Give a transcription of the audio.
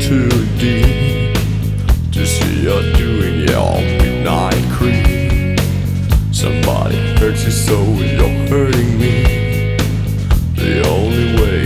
too deep to see you doing your midnight creep. Somebody hurts you so you're hurting me. The only way